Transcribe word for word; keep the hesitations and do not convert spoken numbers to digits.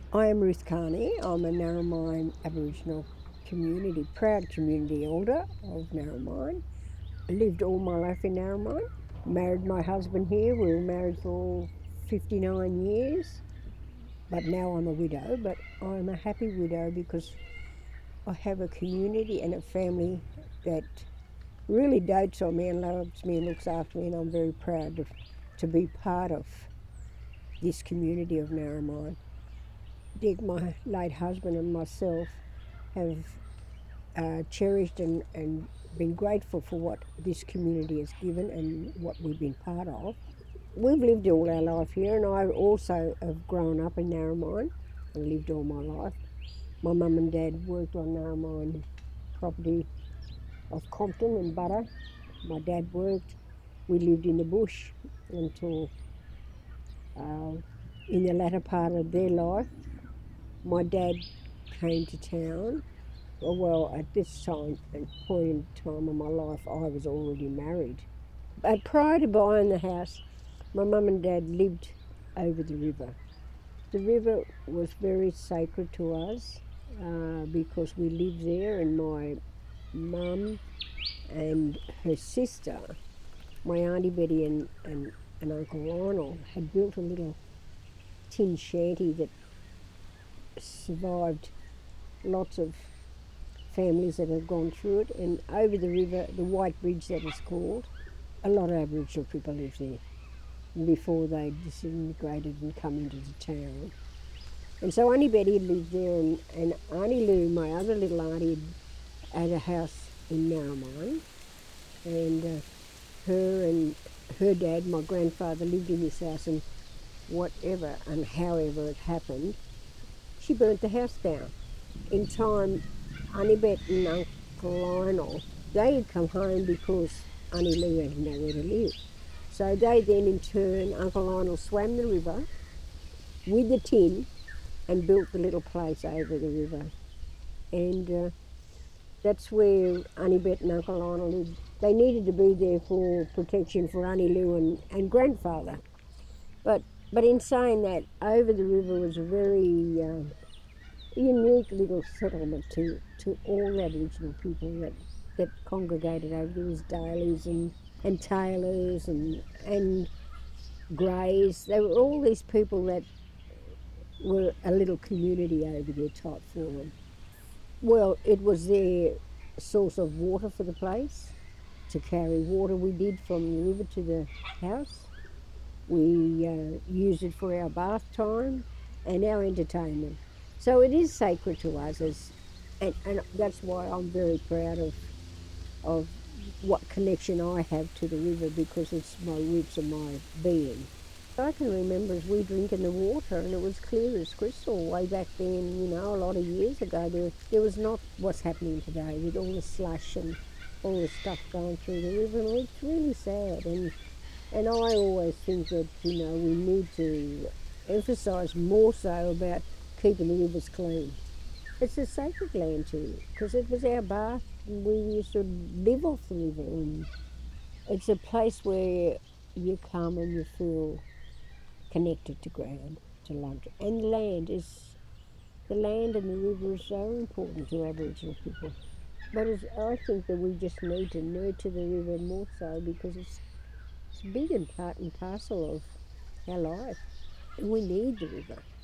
I am Ruth Carney. I'm a Narromine Aboriginal community, proud community elder of Narromine. I lived all my life in Narromine. Married my husband here. We were married for fifty-nine years, but now I'm a widow. But I'm a happy widow because I have a community and a family that really dotes on me and loves me and looks after me, and I'm very proud to, to be part of this community of Narromine. Dick, my late husband, and myself have uh, cherished and, and been grateful for what this community has given and what we've been part of. We've lived all our life here, and I also have grown up in Narromine and lived all my life. My mum and dad worked on Narromine property of Compton and Butter. My dad worked. We lived in the bush until uh, in the latter part of their life. My dad came to town. Oh, well, at this time, at point in time of my life, I was already married. But prior to buying the house, my mum and dad lived over the river. The river was very sacred to us uh, because we lived there, and my mum and her sister, my Auntie Betty and, and, and Uncle Lionel, had built a little tin shanty that survived lots of families that have gone through it. And over the river, the White Bridge that is called, a lot of Aboriginal people live there before they disintegrated and come into the town. And so Auntie Betty lived there, and, and Auntie Lou, my other little auntie, had a house in Narromine, and uh, her and her dad, my grandfather, lived in this house, and whatever and however it happened, she burnt the house down. In time, Auntie Bet and Uncle Lionel, they had come home because Auntie Lou had nowhere to live. So they then, in turn, Uncle Lionel swam the river with the tin and built the little place over the river. And uh, that's where Auntie Bet and Uncle Lionel lived. They needed to be there for protection for Auntie Lou and, and grandfather. But but in saying that, over the river was a very uh, unique little settlement to, to all Aboriginal people that, that congregated over there. Was Dailies and, and Taylors and, and Greys. They were all these people that were a little community over there type for them. Well, it was their source of water for the place. To carry water we did from the river to the house. We uh, used it for our bath time and our entertainment. So it is sacred to us, as, and, and that's why I'm very proud of of what connection I have to the river, because it's my roots and my being. I can remember as we drinking the water, and it was clear as crystal way back then, you know, a lot of years ago. There, there was not what's happening today with all the slush and all the stuff going through the river. And it's really sad. And and I always think that, you know, we need to emphasise more so about keeping the rivers clean. It's a sacred land too, because it was our bath, and we used to live off the river. And it's a place where you come and you feel connected to ground, to land. And land is, the land and the river is so important to Aboriginal people. But it's, I think that we just need to nurture the river more so, because it's, it's big and part and parcel of our life. And we need the river.